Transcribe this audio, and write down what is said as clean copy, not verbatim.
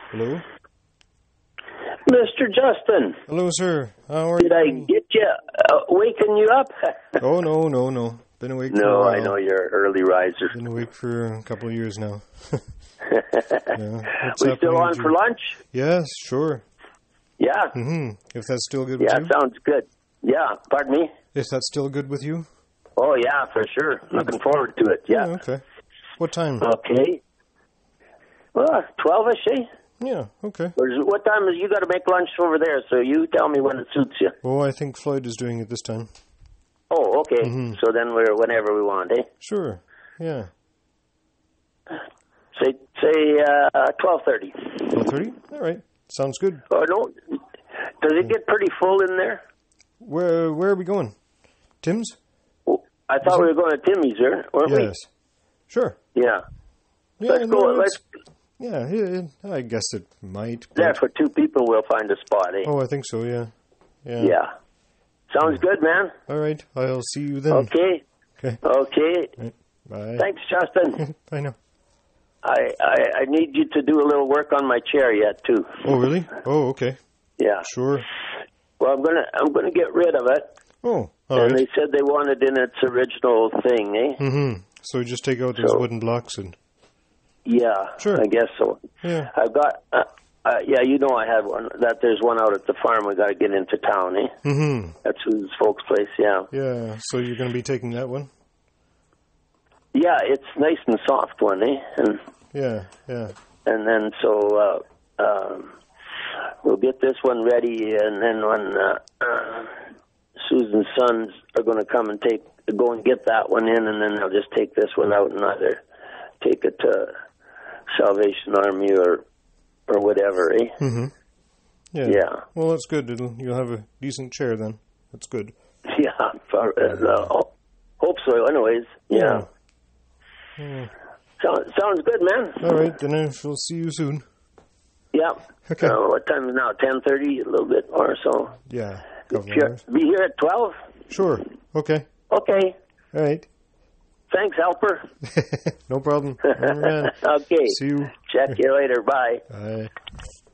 Hello? Mr. Justin. Hello, sir. How are you? Did I get you, waking you up? Oh, no. Been awake for a No, while. I know you're an early riser. Been awake for a couple of years now. We still on for lunch? Yes, sure. Yeah. If that's still good with you? Yeah, sounds good. Yeah, pardon me? If that's still good with you? Oh, yeah, for sure. Looking forward to it, yeah. Okay. What time? Okay. Well, 12-ish, eh? Yeah, okay. What time is you got to make lunch over there? So you tell me when it suits you. Oh, I think Floyd is doing it this time. Oh, okay. So then we're whenever we want, eh? Sure. Yeah. Say 12:30. 12:30? All right. Sounds good. Oh no, does it get pretty full in there? Where are we going? Tim's? Oh, I thought we were going to Timmy's, weren't we? Yes. Sure. Yeah. Yeah, Let's go. Yeah, I guess it might. There for two people, we'll find a spot, eh? Oh, I think so. Yeah. Yeah. Sounds good, man. All right. I'll see you then. Okay. Okay. Right. Bye. Thanks, Justin. I know. I need you to do a little work on my chair yet too. Oh, really? Oh, okay. Yeah. Sure. Well, I'm gonna get rid of it. Oh, all and right. they said they wanted in its original thing, eh? So you just take out those wooden blocks and. Yeah. Sure. I guess so. Yeah. I've got. Yeah, you know I had one. There's one out at the farm. We got to get into town, eh? That's whose folks' place. Yeah. Yeah. So you're going to be taking that one? Yeah, it's nice and soft one, eh? And yeah. And then so we'll get this one ready, and then when Susan's sons are going to come and go and get that one in, and then they'll just take this one out and either take it to Salvation Army or whatever, eh? Yeah. Well, that's good. You'll have a decent chair then. That's good. Yeah. Hope so. Anyways. Yeah. Sounds good, man. All right, then I shall see you soon. Yeah. Okay. What time is it now? 10:30, a little bit or so. Yeah. Hours. Be here at 12? Sure. Okay. Okay. All right. Thanks, helper. No problem. All right. Okay. See you. Check you later. Bye. Bye.